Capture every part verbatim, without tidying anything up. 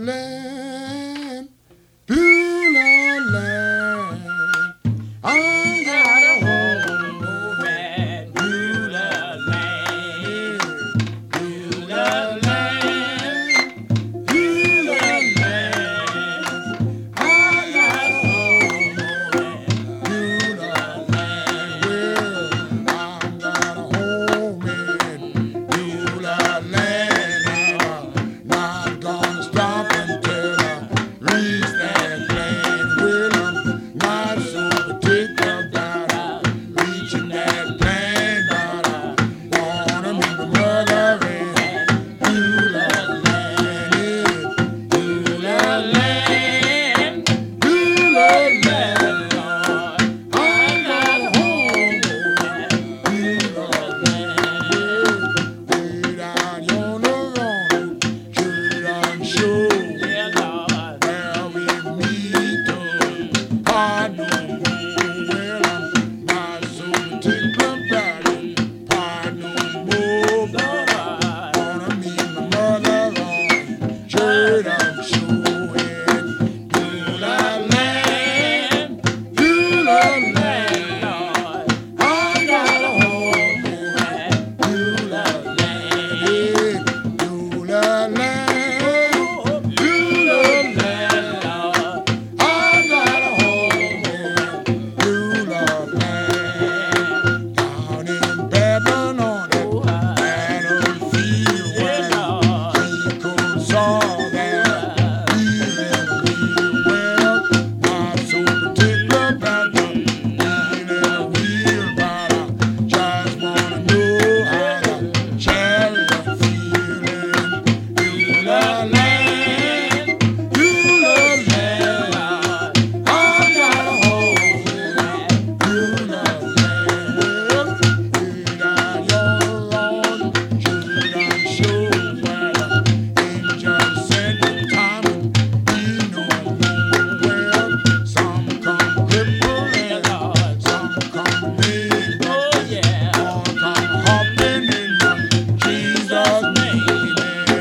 land, Beulah land. I got a home over at Beulah land, Beulah land, Beulah land. I got a home over at Beulah land. Well, I got a home in Beulah land. Not gonna stop until I reach that land. Well, I'm not so particular about reaching that land, but I wanna meet my mother in Beulah land, Beulah land, Beulah land. I got a home in Beulah land. Way down yonder on the Jordan shore, where we meet the hard no more. Well, I'm not so particular about it, hard no more, but I wanna meet my mother on Jordan shore in Beulah land, Beulah land. I got a home in Beulah land, Beulah land, Beulah land. I got a home in Beulah land. Down in Babylon on the battlefield where he could saw that healing wheel. Well, not so particular about the healing wheel, but I just wanna know how the chariots feeling. Beulah land, Beulah land. I got a home in Beulah land. Way down yonder on Jordan shore, where the angel said the time would be no more. Well, some come crippled and some come lame, but all come hopping in the Jesus name.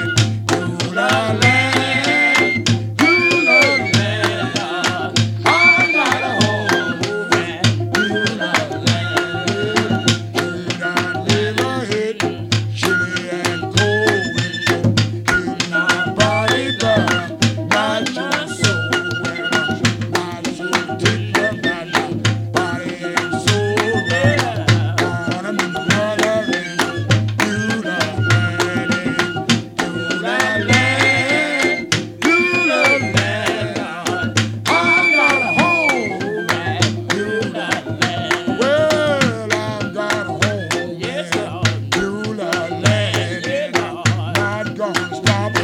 Beulah land, Beulah land. I got a home in Beulah land. Way down Riverhead, chilly and cold, keep my body but not your soul. Well, I'm not so particular about my body and soul, but I wanna meet my mother in Beulah land, Beulah land, Beulah land. I got a home in Beulah land. Well, I've got a home in Beulah land. Not gonna stop